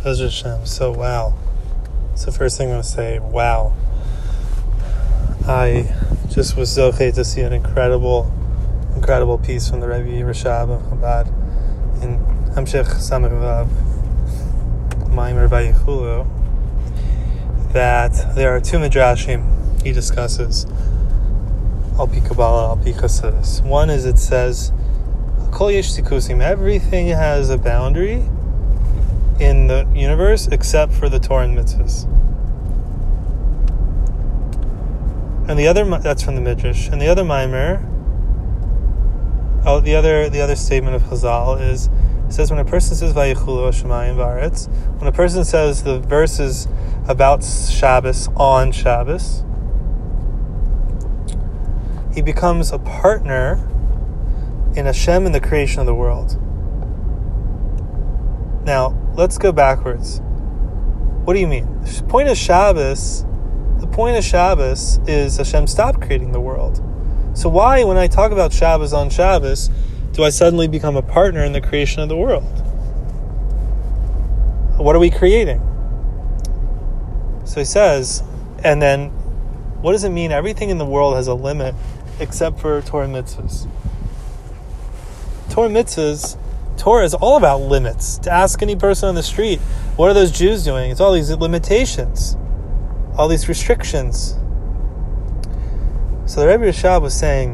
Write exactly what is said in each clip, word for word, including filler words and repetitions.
Bez Hashem. So, wow. So, first thing I'm going to say, wow. I just was zocheh to see an incredible, incredible piece from the Rebbe Rashab of Chabad in Hamshech Samech Vav, Maimer Vayichulu, that there are two midrashim he discusses, Al Pi Kabbalah, Al Pi Chassidus. One is it says, Kol yesh tikusim, everything has a boundary in the universe except for the Torah and mitzvahs. And the other, that's from the Midrash. And the other Maimer, oh, the other the other statement of Chazal is, it says when a person says Vayichulu Hashemayim V'aretz, when a person says the verses about Shabbos on Shabbos, he becomes a partner in Hashem in the creation of the world. Now, let's go backwards. What do you mean? The point of Shabbos, the point of Shabbos is Hashem stopped creating the world. So why, when I talk about Shabbos on Shabbos, do I suddenly become a partner in the creation of the world? What are we creating? So he says, and then, what does it mean? Everything in the world has a limit except for Torah and mitzvahs. Torah and mitzvahs, Torah is all about limits. To ask any person on the street, what are those Jews doing? It's all these limitations, all these restrictions. So the Rebbe Rashab was saying,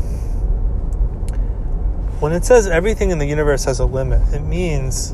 when it says everything in the universe has a limit, it means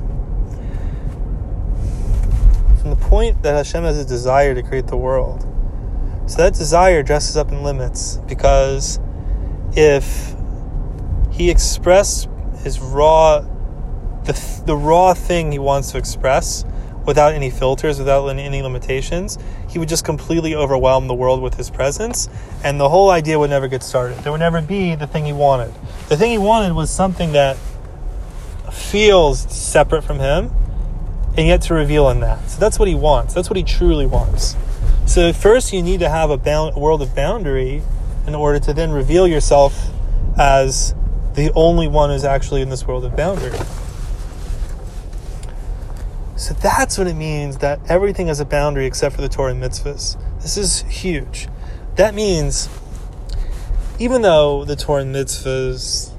from the point that Hashem has a desire to create the world. So that desire dresses up in limits, because if he expressed his raw, the, the raw thing he wants to express without any filters, without any limitations, he would just completely overwhelm the world with his presence, and the whole idea would never get started. There would never be the thing he wanted. The thing he wanted was something that feels separate from him, and yet to reveal in that. So that's what he wants. That's what he truly wants. So first you need to have a, bound, a world of boundary in order to then reveal yourself as the only one who's actually in this world of boundary. So that's what it means that everything has a boundary except for the Torah and mitzvahs. This is huge. That means even though the Torah and mitzvahs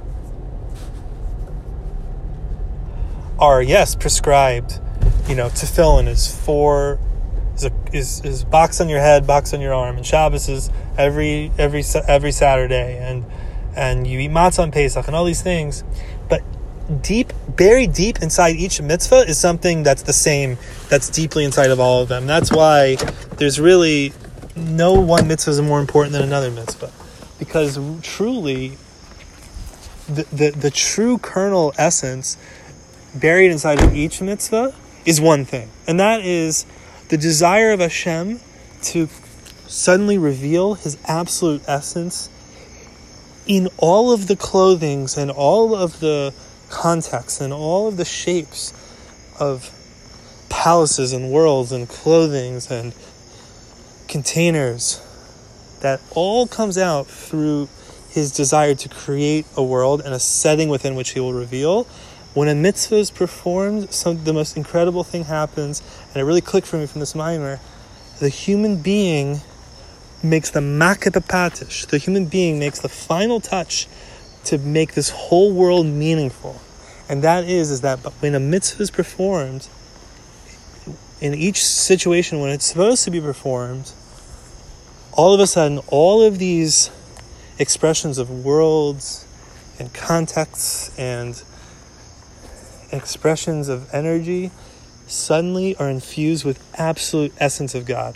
are, yes, prescribed, you know, tefillin is four, is, a, is is box on your head, box on your arm, and Shabbos is every every every Saturday, and and you eat matzah on Pesach, and all these things, but deep, buried deep inside each mitzvah is something that's the same, that's deeply inside of all of them. That's why there's really no one mitzvah is more important than another mitzvah, because truly the, the, the true kernel essence buried inside of each mitzvah is one thing, and that is the desire of Hashem to suddenly reveal his absolute essence in all of the clothings and all of the contexts and all of the shapes of palaces and worlds and clothings and containers. That all comes out through his desire to create a world and a setting within which he will reveal. When a mitzvah is performed, some the most incredible thing happens, and it really clicked for me from this mimer. The human being makes the makeh b'patish. The human being makes the final touch to make this whole world meaningful. And that is, is that when a mitzvah is performed, in each situation when it's supposed to be performed, all of a sudden, all of these expressions of worlds and contexts and expressions of energy suddenly are infused with absolute essence of God.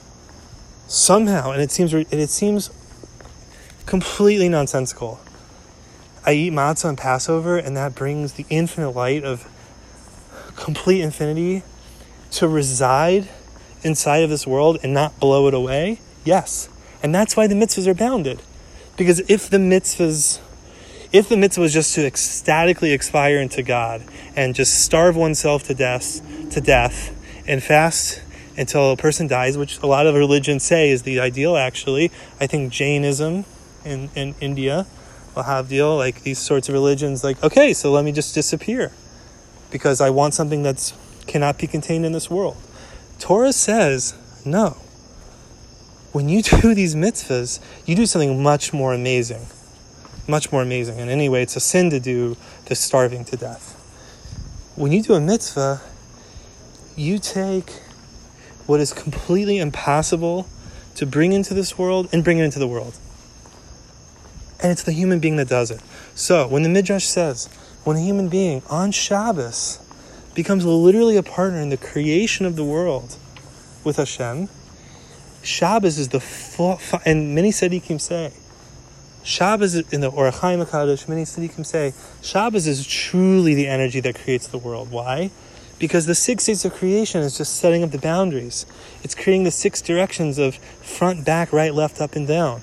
Somehow, and it seems and it seems completely nonsensical. I eat matzah on Passover, and that brings the infinite light of complete infinity to reside inside of this world and not blow it away. Yes, and that's why the mitzvahs are bounded, because if the mitzvahs, if the mitzvah was just to ecstatically expire into God and just starve oneself to death, to death, and fast until a person dies, which a lot of religions say is the ideal. Actually, I think Jainism in in India will have deal like these sorts of religions. Like, okay, so let me just disappear because I want something that's cannot be contained in this world. Torah says, no. When you do these mitzvahs, you do something much more amazing. Much more amazing. And anyway, it's a sin to do the starving to death. When you do a mitzvah, you take what is completely impossible to bring into this world and bring it into the world. And it's the human being that does it. So when the Midrash says, when a human being on Shabbos becomes literally a partner in the creation of the world with Hashem, Shabbos is the full, and many tzaddikim say, Shabbos in the Orach Chaim HaKadosh, many tzaddikim say, Shabbos is truly the energy that creates the world. Why? Because the six states of creation is just setting up the boundaries. It's creating the six directions of front, back, right, left, up, and down.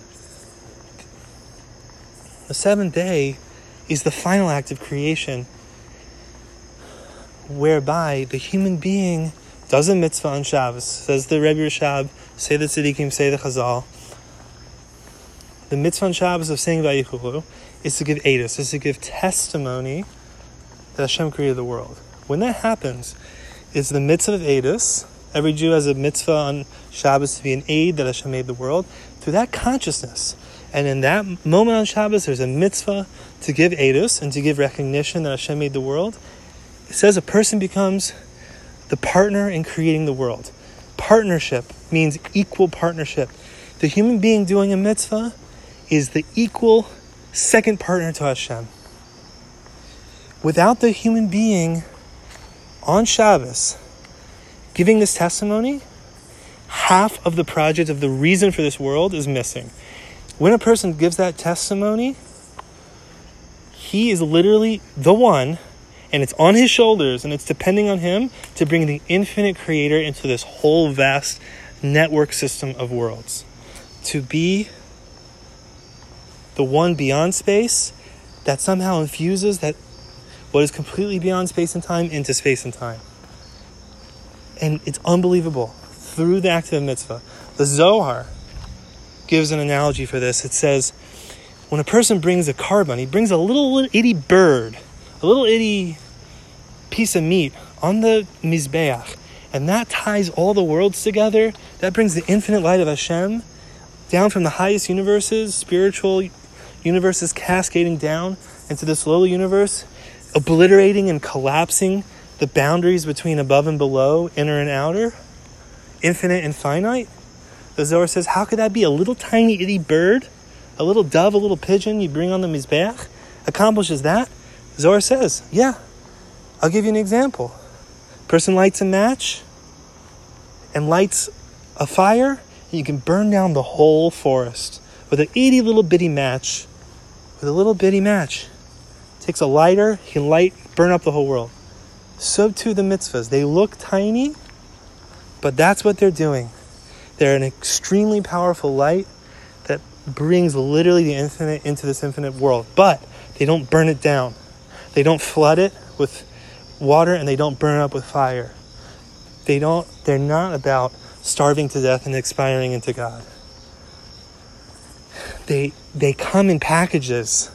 The seventh day is the final act of creation, whereby the human being does a mitzvah on Shabbos. Says the Rebbe Rashab, say the tzaddikim, say the Chazal. The mitzvah on Shabbos of saying Vayichulu is to give edus, is to give testimony that Hashem created the world. When that happens, it's the mitzvah of edus. Every Jew has a mitzvah on Shabbos to be an aid that Hashem made the world. Through that consciousness, and in that moment on Shabbos, there's a mitzvah to give edus and to give recognition that Hashem made the world. It says a person becomes the partner in creating the world. Partnership means equal partnership. The human being doing a mitzvah is the equal second partner to Hashem. Without the human being on Shabbos giving this testimony, half of the project of the reason for this world is missing. When a person gives that testimony, he is literally the one, and it's on his shoulders, and it's depending on him to bring the infinite creator into this whole vast network system of worlds. To be the one beyond space that somehow infuses that what is completely beyond space and time into space and time. And it's unbelievable. Through the act of a mitzvah. The Zohar gives an analogy for this. It says, when a person brings a carbon, he brings a little, little itty bird, a little itty piece of meat on the Mizbeach, and that ties all the worlds together. That brings the infinite light of Hashem down from the highest universes, spiritual universes cascading down into this lowly universe, obliterating and collapsing the boundaries between above and below, inner and outer, infinite and finite. The Zohar says, how could that be? A little tiny itty bird, a little dove, a little pigeon you bring on the Mizbeach accomplishes that? The Zohar says, yeah. I'll give you an example. Person lights a match and lights a fire, and you can burn down the whole forest with an itty little bitty match. With a little bitty match. Takes a lighter, he can light, burn up the whole world. So too the mitzvahs. They look tiny, but that's what they're doing. They're an extremely powerful light that brings literally the infinite into this infinite world. But they don't burn it down. They don't flood it with water, and they don't burn it up with fire. They don't, they're not about starving to death and expiring into God. They they come in packages.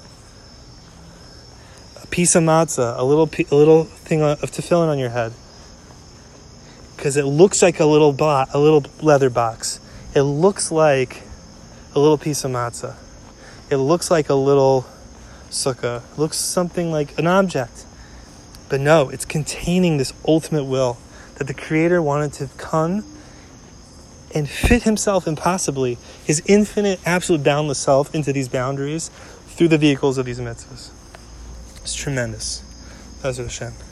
A piece of matzah, a little a little thing of tefillin on your head, because it looks like a little bo- a little leather box. It looks like a little piece of matzah. It looks like a little sukkah. It looks something like an object. But no, it's containing this ultimate will that the Creator wanted to come and fit himself impossibly, his infinite, absolute, boundless self into these boundaries through the vehicles of these mitzvahs. It's tremendous. Bezrat Hashem.